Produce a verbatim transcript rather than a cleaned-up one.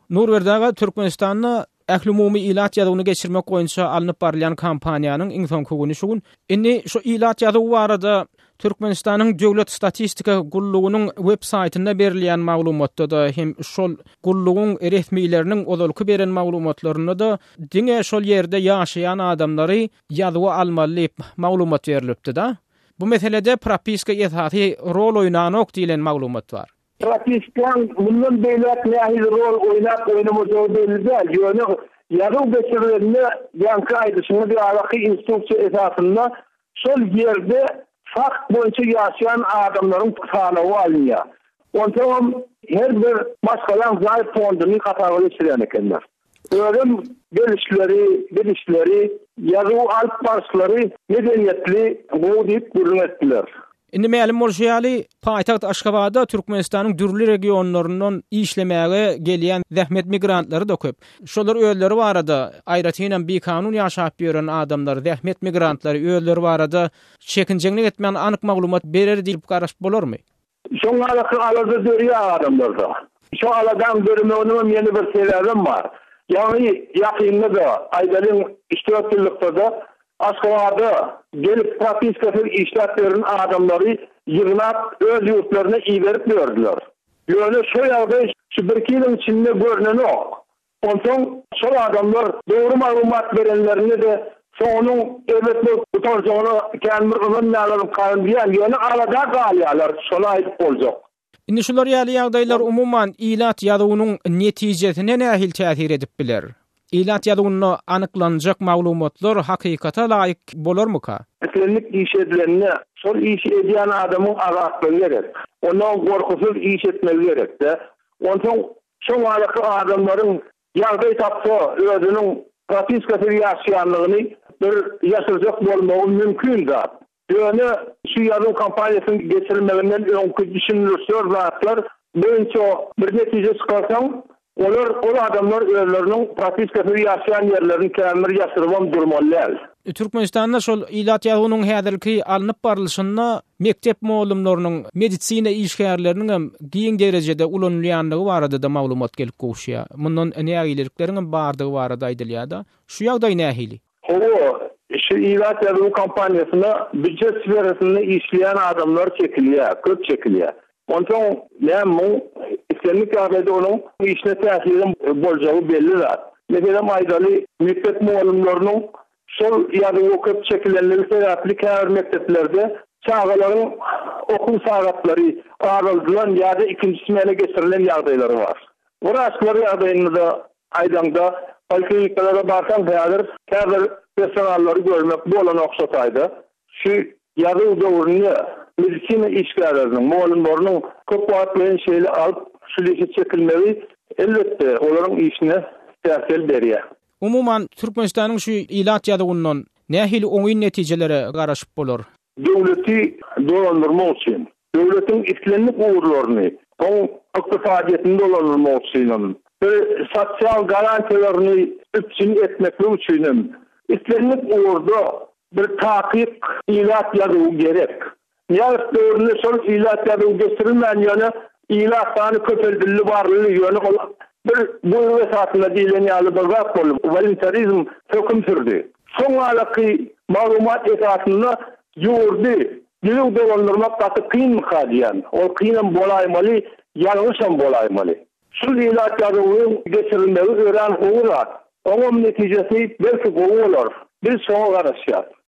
Nurberdaga Türkmenistanyna ähli umumy ilat ýadygyny geçirmek goýunça alınıp barýan kampaniýanyň iň soňky şugun. Indi şu ilat ýadygy barada Türkmenistanyň Döwlet Statistika Gullugynyň web saytynda berilýän maglumatda da hem şol gullugyň resmiýetleriniň ozalky beren maglumatlaryna da diňe şol ýerde ýaşaýan adamlary ýadyga almaly maglumat berilipdi da. Bu meselede propiska ýetathy rol oýnanok diýilen maglumat bar. Propiskan bundan beýlek nähil rol oýnap oýnamagy belli. Ýöne ýadyg geçirilerini ýanky aýdyşyny bir alaky instruksiýa esasynda şol ýerde fakt boýunça ýaşaýan adamlaryň tanawı alınýar. Ondan her bir başgalan zayıf fonduny kataryna geçiren ekenler. Ölüm belişleri, belişleri, ýazyw alp başlary medeniýetli bu diýip görünetdiler. Indi mälim bolýaly paýtaxt Aşgabatda Türkmenistanyň dürli regionlaryndan işlemäge gelýän zähmet migrantlary da köp. Şolar öýleri barada aýratynyň bir kanun ýaşap ýören adamlar, zähmet migrantlary öýleri barada çekinjeklik etmän anyk maglumat berer diýip garaşyp bolarmy? Şoňa alada dörýär adamlarda. Şu aladan görmeginiň ýeni bir sebäbi bar. Ýani ýakynda da aýdalyň iştirakçylykda da Aşgabatda gelip propiskasy işletlerin adamları yığınap öz yurtlarına iýerip berdiler. Ýöne şu ýagdaý şu bir ýylyň içinde görneni ok. Ondan şol adamlar dogry maglumat berenlerini de şonuň ebetli tutarjyny kämir ýylan nälerim kalýan ýöne alada galýarlar. Şola aýdyp boljak. Indi şular ýaly ýagdaýlar umumyň ilat ýadygynyň netijesine nähil täsir edip biler? İlat ýadygyny anyklanjak maglumatlar hakykata laýyk bolarmy ka? Etlenlik iş edilenine, şol iş edýän adamyň agatlygy gerek. Ondan gorkusyz iş etmek gerek de. Ondan şoň alaky adamlaryň ýagdaý tapsa özüniň propiskasy ýaşaýanlygyny bir ýaşyrjak bolmagy mümkin zat. Ýöne şu ýazyw kampaniýasyny geçirmeginden öňkü düşünýär zatlar boýunça bir netije çykarsaň olar o adamlar özleriniň propiskasy ýaşaýan ýerlerini kämir ýaşyrwam durmalylar. Türkmenistanda şol ilat ýadygynyň häzirki alınıp barlyşyna mektep muallimläriniň, medisina işgärleriniň hem giň derejede ulanylýanlygy barada da maglumat gelip goşýar. Mundan nägilikleriň bardygy barada aýdylýar da. Şu ýagdaý nähili? O şu ilat ýadygy kampaniýasyna büdjet sferasynda işleýän adamlar çekilýär, köp çekilýär. Ondan näme islenlik ýagdaýda onuň işine täsiri boljagy belli zat. Mesela aýdaly mektep muallimläriniň şol ýadygy köp çekilenligi sebäpli käbir mekteplerde çağalaryň okuw sagatlary araldylan ýa-da ikinji smene geçirilen ýagdaýlary bar. Bu raşlar ýagdaýynda aýdanda polklinikalara barsan häzir käbir personallary görmek bolan okşataydy. Şu ýadyg döwründe medisina işgärleriniň, muallimläriniň köp wagt bilen şeýle alyp şuleşe çekilmegi elbetde olaryň işine täsir berýär. Umumyň Türkmenistanyň şu ilat ýadygyndan nähili oňy netijelere garaşyp bolar? Döwleti dolandyrmak üçin, döwletiň islenlik uğurlaryny, oň ykdysadyýetini dolandyrmak üçin, bir sosial garantiýalaryny üpçün etmek üçin, islenlik uğurda bir takyk ilat ýadygy gerek. Ýa-da döwründe şol ilat ýadygy geçirilmän ýöne ilat sany köpeldilli barlygy ýöne bir bu esasında diýilen ýaly bir zat bolup, voluntarizm hökm sürdi. Soň alaky maglumat esasında ýurdy, ýüzü dolandyrmak taky kyn mykadýan. O kynym bolaýmaly, ýalňyşam bolaýmaly. Şu ilat ýadygyň geçirilmegi ören uğurat. Oňa netijesi belki gowy bolar. Bir soňa garaşýar.